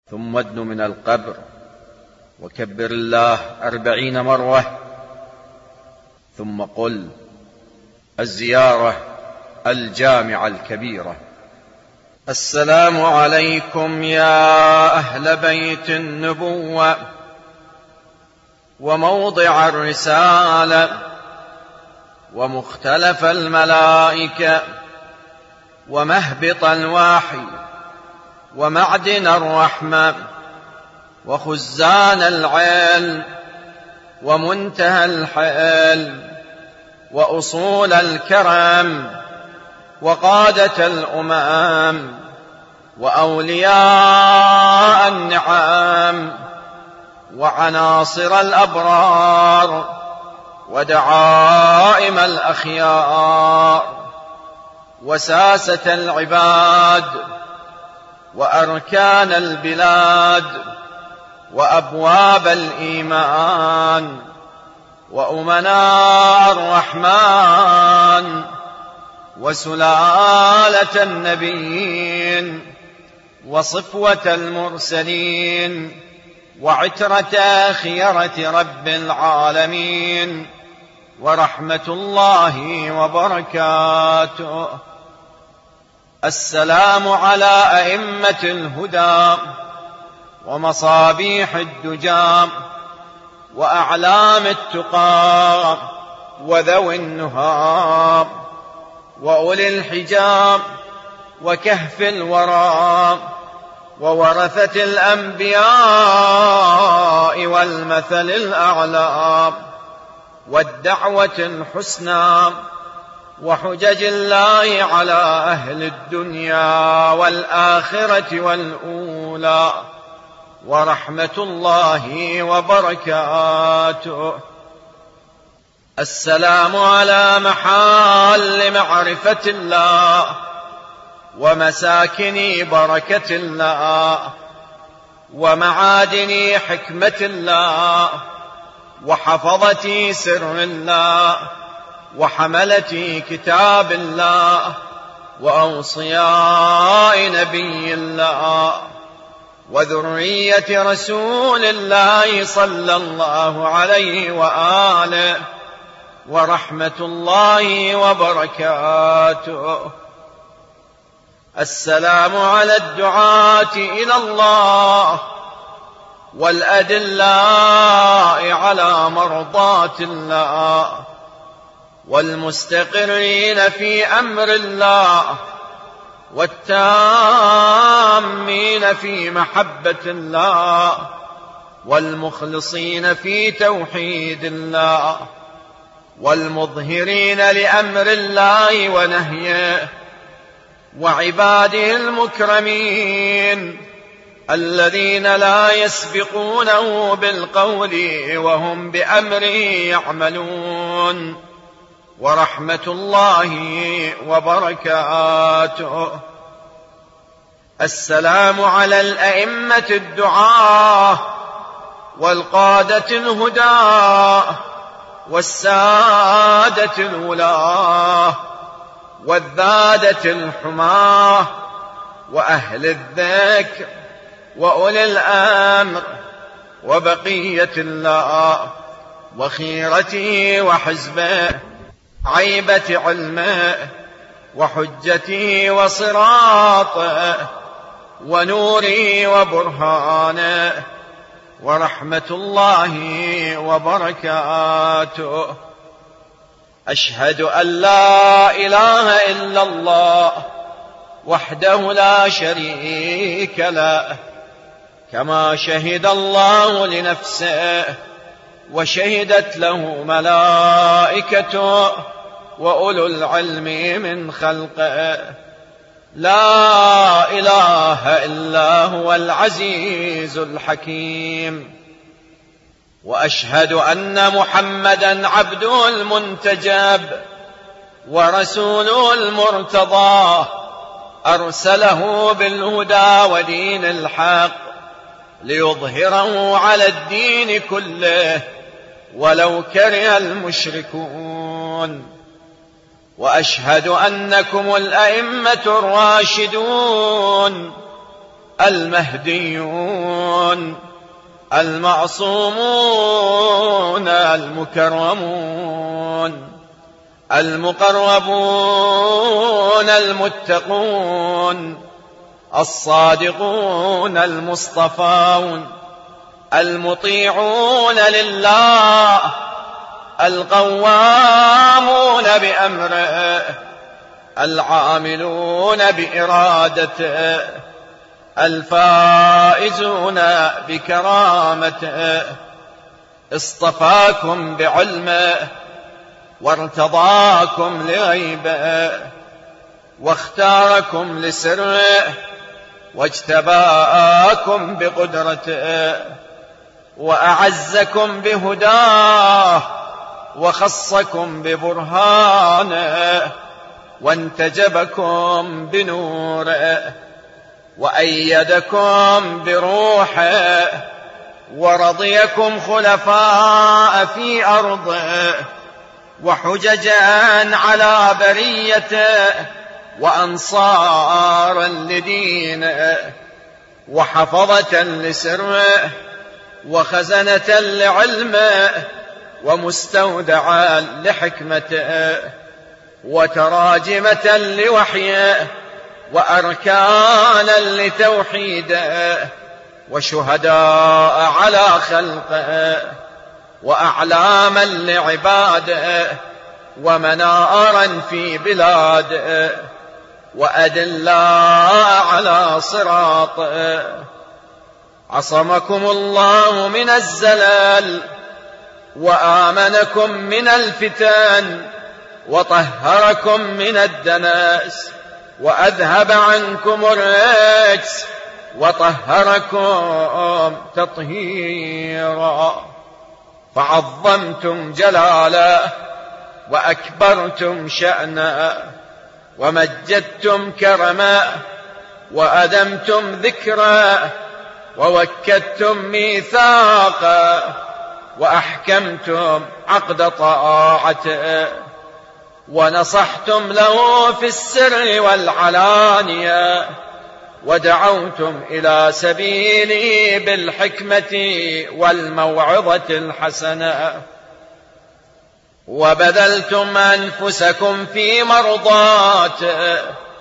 ثم ادن من القبر وكبر الله 40 مرة، ثم قل الزيارة الجامعة الكبيرة: السلام عليكم يا أهل بيت النبوة وموضع الرسالة ومختلف الملائكة ومهبط الوحي ومعدن الرحمة وخزان العلم ومنتهى الحلم وأصول الكرم وقادة الأمم وأولياء النعم وعناصر الأبرار ودعائم الأخيار وساسة العباد وأركان البلاد وأبواب الإيمان وأمناء الرحمن وسلالة النبيين وصفوة المرسلين وعترة خيرة رب العالمين ورحمة الله وبركاته. السلام على أئمة الهدى ومصابيح الدجى وأعلام التقى وذوي النهى وأولي الحجاب وكهف الورى وورثة الأنبياء والمثل الأعلى والدعوة الحسنى وحجج الله على أهل الدنيا والآخرة والأولى ورحمة الله وبركاته. السلام على محال معرفة الله ومساكن بركة الله ومعادن حكمة الله وحفظة سر الله وحملة كتاب الله وأوصياء نبي الله وذرية رسول الله صلى الله عليه وآله ورحمة الله وبركاته. السلام على الدعاة إلى الله والأدلاء على مرضاة الله والمستقرين في أمر الله والتامين في محبة الله والمخلصين في توحيد الله والمظهرين لأمر الله ونهيه وعباده المكرمين الذين لا يسبقونه بالقول وهم بأمره يعملون ورحمة الله وبركاته. السلام على الأئمة الدعاة والقادة الهدى والسادة الولاة والذادة الحماة وأهل الذكر وأولي الأمر وبقية الله وخيرته وحزبه عيبة علمه وحجته وصراطه ونوره وبرهانه ورحمة الله وبركاته. أشهد أن لا إله إلا الله وحده لا شريك له كما شهد الله لنفسه وشهدت له ملائكته وأولو العلم من خلقه. لا إله إلا هو العزيز الحكيم. وأشهد أن محمدا عبده المنتجب ورسوله المرتضى أرسله بالهدى ودين الحق ليظهره على الدين كله ولو كره المشركون. وأشهد أنكم الأئمة الراشدون المهديون المعصومون المكرمون المقربون المتقون الصادقون المصطفون المطيعون لله القوامون بأمره العاملون بإرادته الفائزون بكرامته اصطفاكم بعلمه وارتضاكم لغيبه واختاركم لسره واجتباكم بقدرته وأعزكم بهداه وخصكم ببرهانه وانتجبكم بنوره وأيدكم بروحه ورضيكم خلفاء في أرضه وحججا على بريته وأنصارا لدينه وحفظة لسره وخزنة لعلمه ومستودعا لحكمته وتراجمة لوحيه وأركانا لتوحيده وشهداء على خلقه وأعلاما لعباده ومنارا في بلاده وأدلاء على صراطه عصمكم الله من الزلال وآمنكم من الفتن وطهركم من الدنس وأذهب عنكم الرجس وطهركم تطهيرا فعظمتم جلاله وأكبرتم شأنه ومجدتم كرمه وأدمتم ذكره ووكدتم ميثاقه وأحكمتم عقد طاعته ونصحتم له في السر والعلانية ودعوتم إلى سبيله بالحكمة والموعظة الحسنة وبذلتم أنفسكم في مرضاته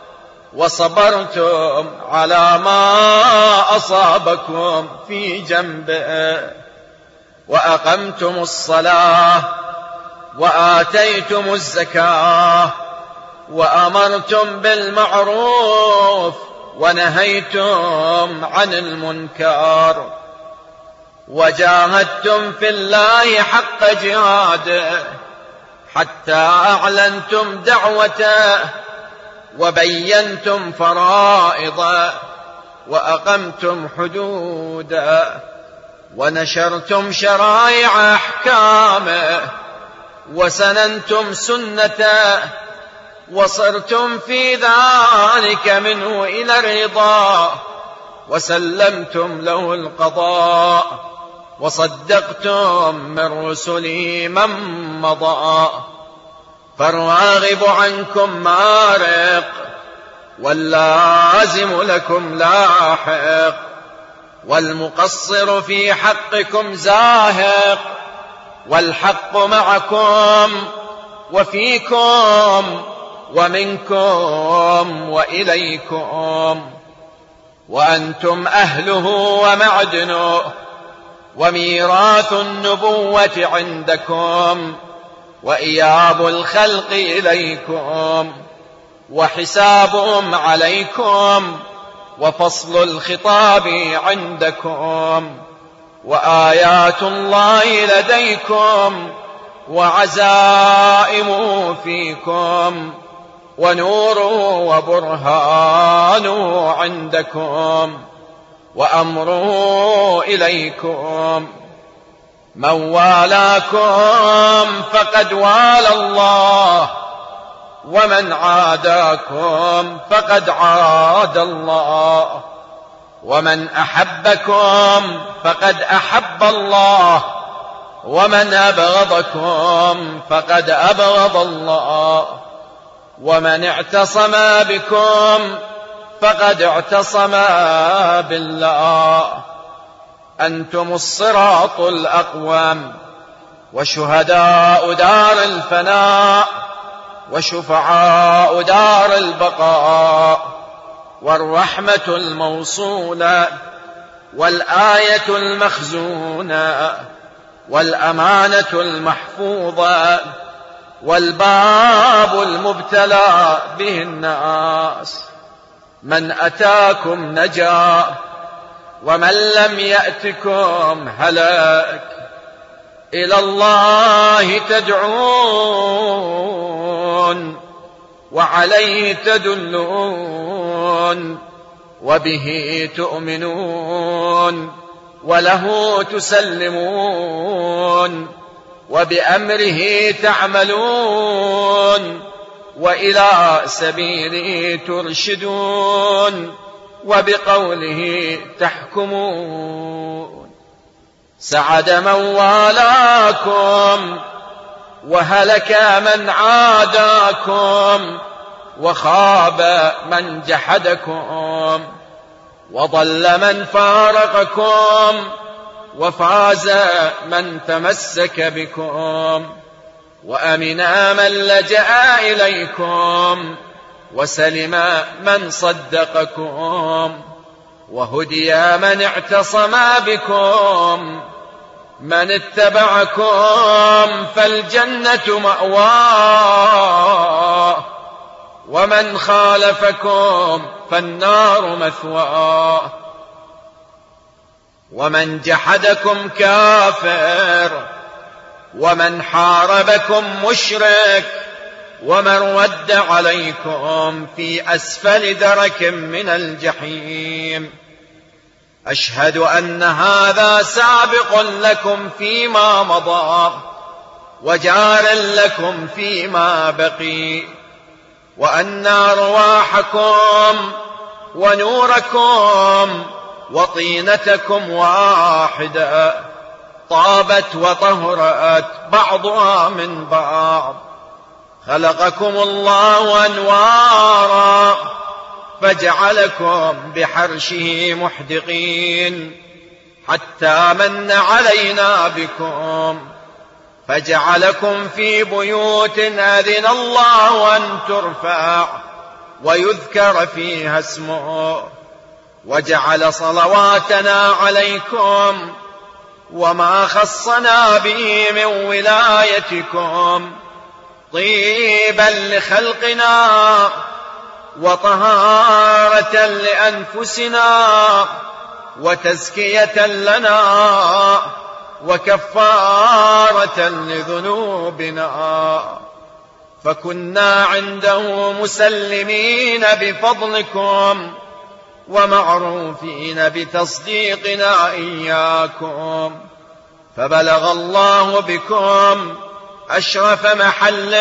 وصبرتم على ما أصابكم في جنبه وأقمتم الصلاة وآتيتم الزكاة وأمرتم بالمعروف ونهيتم عن المنكر وجاهدتم في الله حق جهاده حتى أعلنتم دعوته وبينتم فرائضه وأقمتم حدوده ونشرتم شرائع أحكامه وسننتم سنته وصرتم في ذلك منه إلى الرضا وسلمتم له القضاء وصدقتم من رسله من مضى فالراغب عنكم مارق واللازم لكم لاحق والمقصر في حقكم زاهق والحق معكم وفيكم ومنكم وإليكم وأنتم أهله ومعدنه وميراث النبوة عندكم وإياب الخلق إليكم وحسابهم عليكم وفصل الخطاب عندكم وآيات الله لديكم وعزائم فيكم ونور وبرهان عندكم وأمره إليكم من والاكم فقد والى الله ومن عاداكم فقد عاد الله ومن أحبكم فقد أحب الله ومن أبغضكم فقد أبغض الله ومن اعتصم بكم فقد اعتصم بالله. أنتم الصراط الأقوم، وشهداء دار الفناء، وشفعاء دار البقاء، والرحمة الموصولة، والآية المخزونة، والأمانة المحفوظة، والباب المبتلى به الناس. من أتاكم نجا، ومن لم يأتكم هلك. إلى الله تدعون، وعليه تدلون، وبه تؤمنون، وله تسلمون، وبأمره تعملون، وإلى سبيله ترشدون، وبقوله تحكمون. سعد من والاكم، وهلك من عاداكم، وخاب من جحدكم، وضل من فارقكم، وفاز من تمسك بكم، وأمن من لجأ إليكم، وسلم من صدقكم، وهدي من اعتصم بكم. من اتبعكم فالجنة مأواه، ومن خالفكم فالنار مثواه. ومن جحدكم كافر، ومن حاربكم مشرك، ومن رد عليكم في أسفل درك من الجحيم. أشهد أن هذا سابق لكم فيما مضى، وجار لكم فيما بقي، وأن أرواحكم ونوركم وطينتكم واحدة، طابت وطهرت بعضها من بعض. خلقكم الله أنوارا، فجعلكم بحرشه محدقين، حتى من علينا بكم، فجعلكم في بيوت أذن الله أن ترفع ويذكر فيها اسمه، وجعل صلواتنا عليكم وما خصنا به من ولايتكم طيبا لخلقنا، وطهارة لأنفسنا، وتزكية لنا، وكفارة لذنوبنا. فكنا عنده مسلمين بفضلكم، ومعروفين بتصديقنا إياكم. فبلغ الله بكم أشرف محل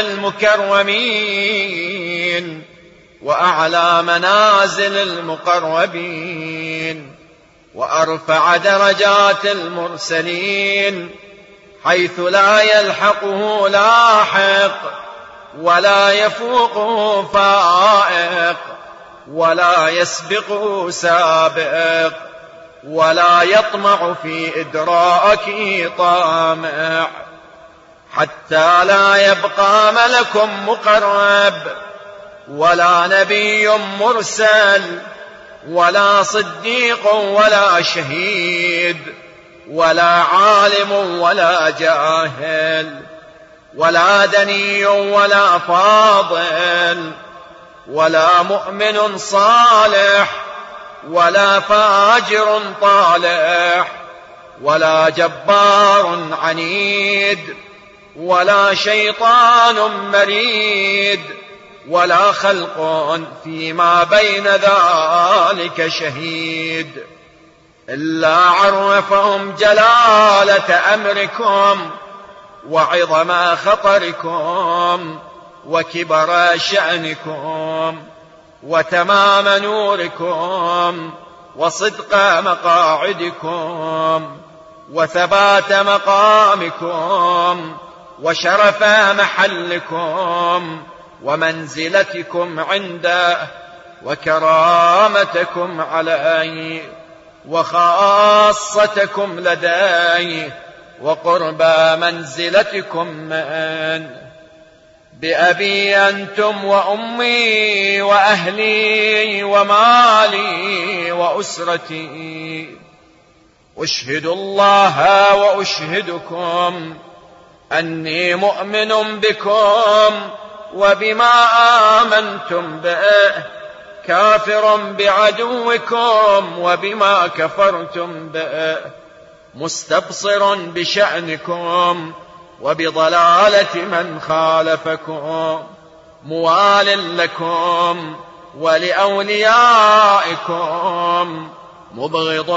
المكرمين، وأعلى منازل المقربين، وأرفع درجات المرسلين، حيث لا يلحقه لاحق، ولا يفوقه فائق، ولا يسبقه سابق، ولا يطمع في إدراكه طامع، حتى لا يبقى ملك مقرب، ولا نبي مرسل، ولا صديق، ولا شهيد، ولا عالم، ولا جاهل، ولا دني، ولا فاضل، ولا مؤمن صالح، ولا فاجر طالح، ولا جبار عنيد، ولا شيطان مريد، ولا خلق فيما بين ذلك شهيد، إلا عرفهم جلالة أمركم، وعظم خطركم، وكبر شأنكم، وتمام نوركم، وصدق مقاعدكم، وثبات مقامكم، وشرف محلكم، ومنزلتكم عنده، وكرامتكم علي وخاصتكم لدي وقرب منزلتكم من بأبي أنتم وأمي وأهلي ومالي وأسرتي. أشهد الله وأشهدكم أني مؤمن بكم وبما آمنتم به، كافر بعدوكم وبما كفرتم به، مستبصر بشأنكم وبضلالة من خالفكم، موال لكم ولأوليائكم، مبغض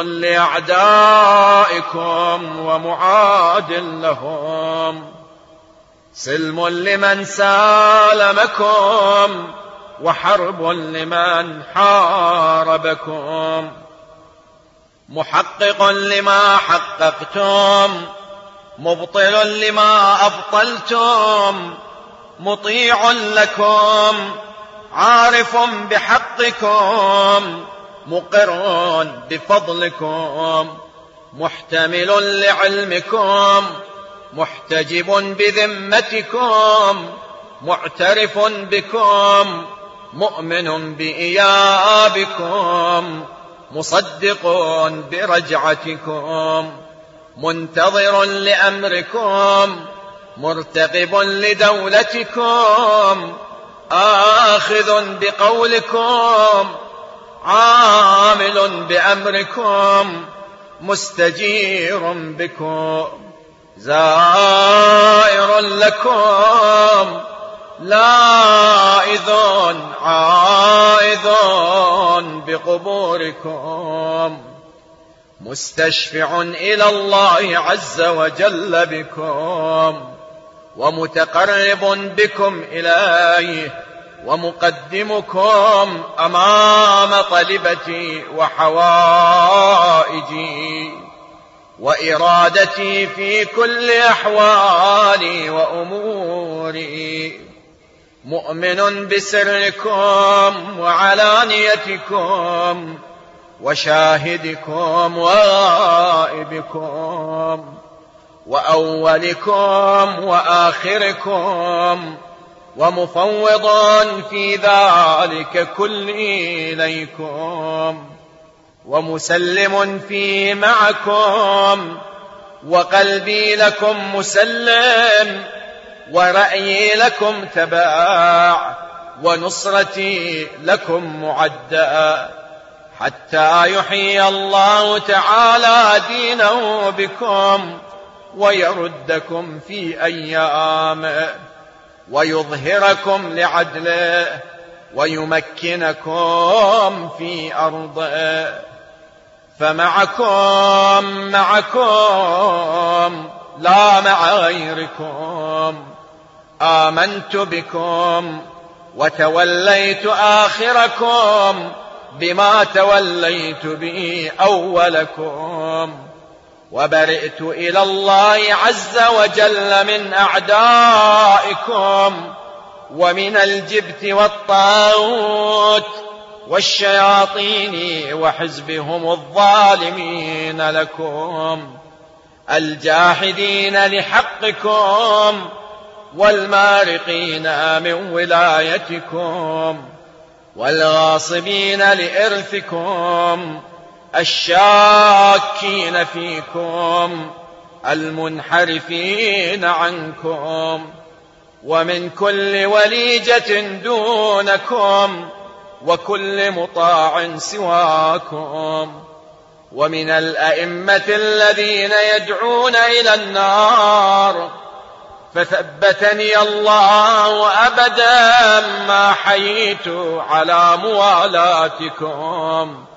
لأعدائكم ومعاد لهم، سلم لمن سالمكم وحرب لمن حاربكم، محقق لما حققتم، مبطل لما أبطلتم، مطيع لكم، عارف بحقكم، مقر بفضلكم، محتمل لعلمكم، محتجب بذمتكم، معترف بكم، مؤمن بإيابكم، مصدق برجعتكم، منتظر لأمركم، مرتقب لدولتكم، آخذ بقولكم، عامل بأمركم، مستجير بكم، زائر لكم، لائذ عائذ بقبوركم، مستشفع إلى الله عز وجل بكم، ومتقرب بكم إليه، ومقدمكم أمام طلبتي وحوائجي وإرادتي في كل أحوالي وأموري، مؤمن بسركم وعلانيتكم وشاهدكم وغائبكم وأولكم وآخركم، ومفوض في ذلك كل إليكم، ومسلم فيه معكم، وقلبي لكم مسلم، ورأيي لكم تباع، ونصرتي لكم معدى، حتى يحيي الله تعالى دينه بكم ويردكم في أيامه، ويظهركم لعدله، ويمكنكم في أرضه. فمعكم لا مع غيركم. آمنت بكم وتوليت آخركم بما توليت به أولكم، وبرئت إلى الله عز وجل من أعدائكم ومن الجبت والطاغوت والشياطين وحزبهم الظالمين لكم، الجاحدين لحقكم والمارقين من ولايتكم والغاصبين لإرثكم، الشاكين فيكم المنحرفين عنكم، ومن كل وليجة دونكم وكل مطاع سواكم، ومن الأئمة الذين يدعون إلى النار، فثبتني الله أبدا ما حييت على موالاتكم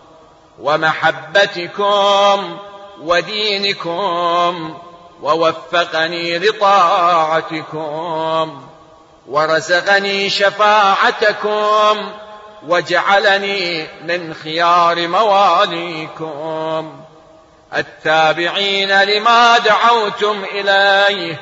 ومحبتكم ودينكم، ووفقني لطاعتكم، ورزقني شفاعتكم، وجعلني من خيار مواليكم التابعين لما دعوتم إليه،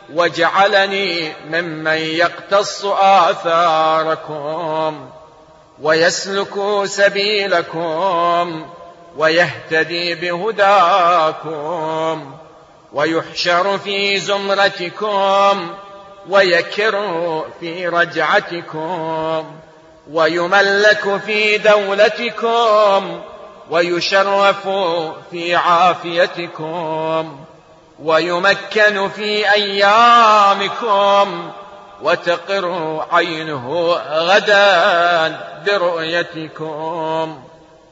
وجعلني ممن يقتص آثاركم، ويسلك سبيلكم ويهتدي بهداكم، ويحشر في زمرتكم ويكر في رجعتكم، ويملك في دولتكم ويشرف في عافيتكم، ويمكن في أيامكم وتقر عينه غدا برؤيتكم.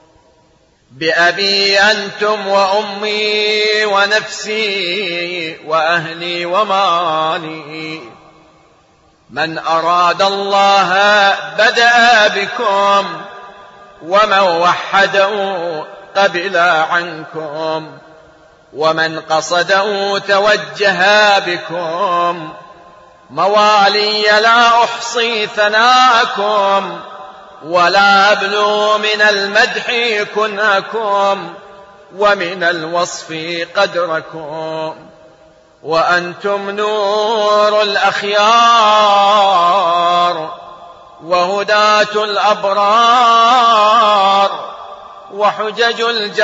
بأبي أنتم وأمي ونفسي وأهلي ومالي. من أراد الله بدأ بكم، ومن وحده قبل عنكم، ومن قصده توجه بكم. موالي لا أحصي ثناءكم، ولا أبلغ من المدح كنهكم، ومن الوصف قدركم. وأنتم نور الأخيار، وهداة الأبرار، وحجج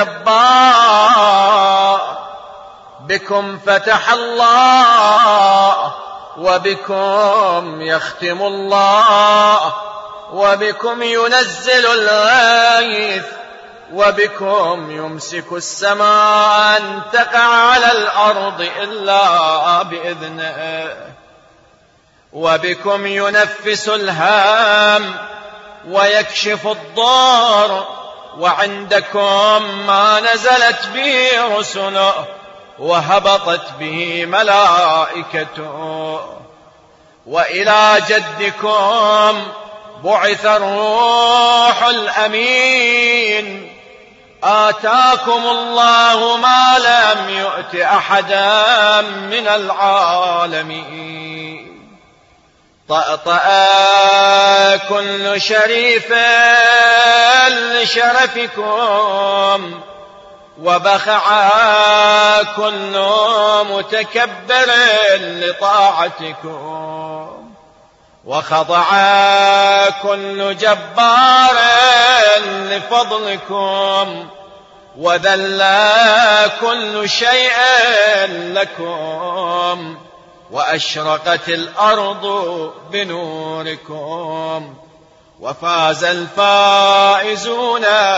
الجبار. بكم فتح الله، وبكم يختم الله، وبكم ينزل الغيث، وبكم يمسك السماء أن تقع على الأرض إلا بإذنه، وبكم ينفس الهام ويكشف الضار. وعندكم ما نزلت به رسله وهبطت به ملائكته. وإلى جدكم بعث الروح الأمين، آتاكم الله ما لم يؤت أحدا من العالمين. طأطأ كل شريف لشرفكم، وبخع كل متكبر لطاعتكم، وخضع كل جبار لفضلكم، وذل كل شيء لكم، وأشرقت الأرض بنوركم، وفاز الفائزون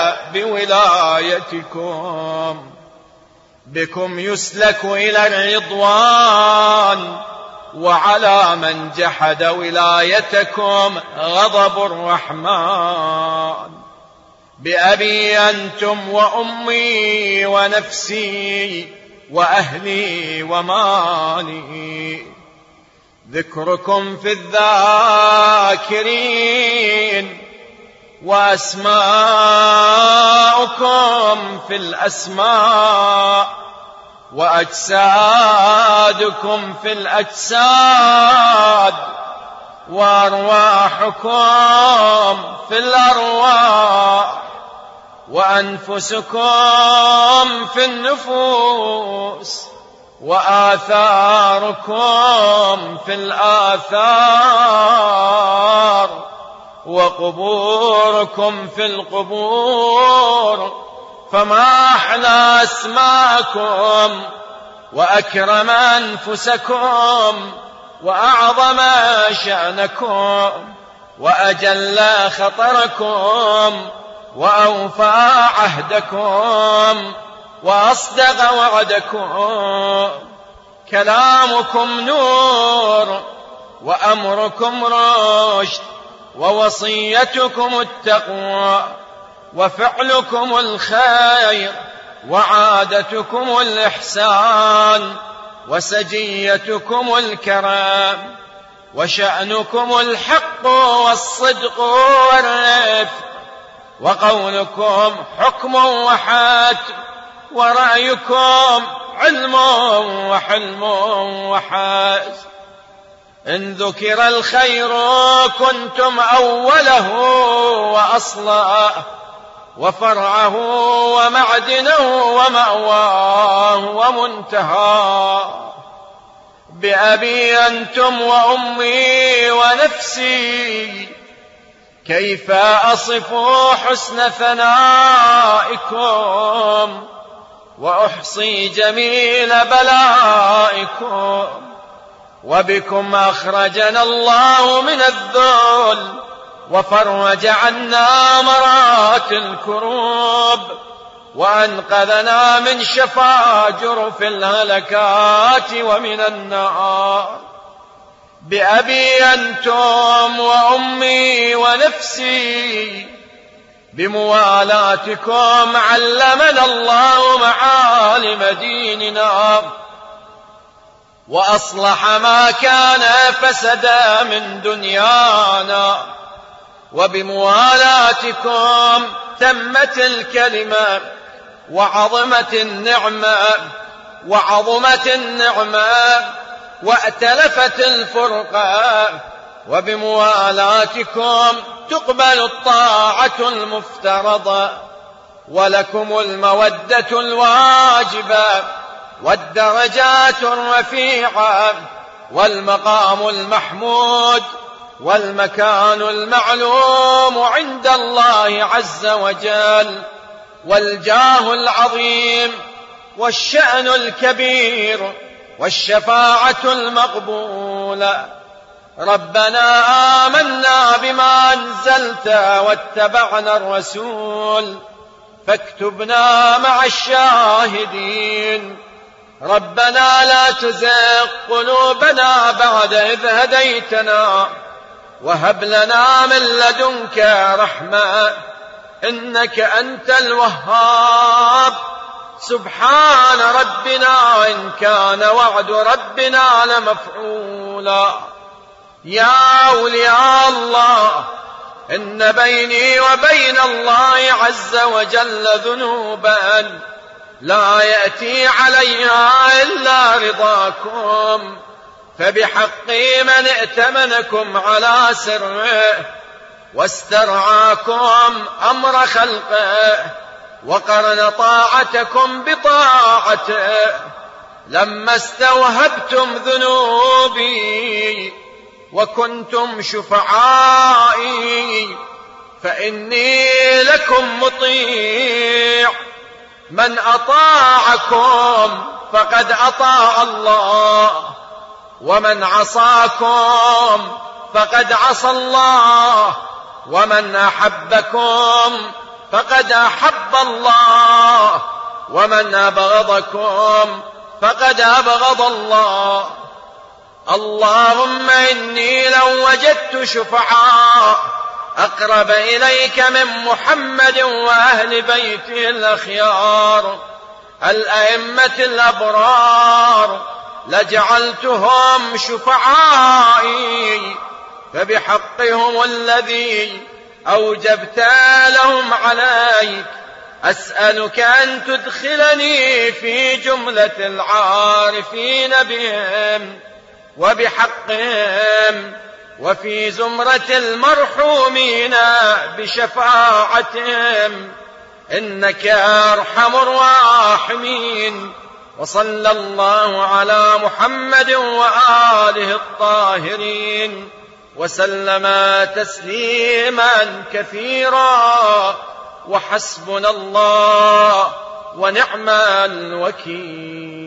بولايتكم. بكم يسلك إلى الرضوان، وعلى من جحد ولايتكم غضب الرحمن. بأبي أنتم وأمي ونفسي وأهلي ومالي. ذكركم في الذاكرين، وأسماؤكم في الأسماء، وأجسادكم في الأجساد، وأرواحكم في الأرواح، وأنفسكم في النفوس، وآثاركم في الآثار، وقبوركم في القبور. فما أحلى أسماءكم، وأكرم أنفسكم، وأعظم شأنكم، وأجل خطركم، وأوفى عهدكم، وأصدق وعدكم. كلامكم نور، وأمركم رشد، ووصيتكم التقوى، وفعلكم الخير، وعادتكم الإحسان، وسجيتكم الكرام، وشأنكم الحق والصدق والرفق، وقولكم حكم وحاتم، ورأيكم علم وحلم وحازم. إن ذكر الخير كنتم أوله وأصله، وفرعه ومعدنه ومأواه ومنتهاه. بأبي أنتم وأمي ونفسي، كيف أصف حسن ثنائكم وأحصي جميل بلائكم. وبكم أخرجنا الله من الذل وفرج عنا مرات الكروب، وأنقذنا من شفاجر في الهلكات ومن النار. بأبي أنتم وأمي ونفسي بموالاتكم علمنا الله معالم ديننا، وأصلح ما كان فسد من دنيانا. وبموالاتكم تمت الكلمة وعظمت النعمة وأتلفت الفرقة. وبموالاتكم تقبل الطاعة المفترضة، ولكم المودة الواجبة والدرجات الرفيعة والمقام المحمود والمكان المعلوم عند الله عز وجل، والجاه العظيم والشأن الكبير والشفاعة المقبولة. ربنا آمنا بما أنزلت واتبعنا الرسول فاكتبنا مع الشاهدين. ربنا لا تزغ قلوبنا بعد إذ هديتنا وهب لنا من لدنك رحمة إنك أنت الوهاب. سبحان ربنا إن كان وعد ربنا لمفعولا. يا أولياء الله، إن بيني وبين الله عز وجل ذنوبا لا يأتي عليها إلا رضاكم، فبحق من ائتمنكم على سره واسترعاكم أمر خلقه وقرن طاعتكم بطاعته، لما استوهبتم ذنوبي وكنتم شفعائي فإني لكم مطيع. من أطاعكم فقد أطاع الله، ومن عصاكم فقد عصى الله، ومن أحبكم فقد أحب الله، ومن أبغضكم فقد أبغض الله. اللهم إني لو وجدت شفعاء أقرب إليك من محمد وأهل بيته الأخيار الأئمة الأبرار لجعلتهم شفعائي، فبحقهم الذي أوجبت لهم عليك أسألك أن تدخلني في جملة العارفين بهم وبحقهم وفي زمرة المرحومين بشفاعتهم، إنك أرحم الراحمين. وصلى الله على محمد وآله الطاهرين وسلم تسليما كثيرا، وحسبنا الله ونعم الوكيل.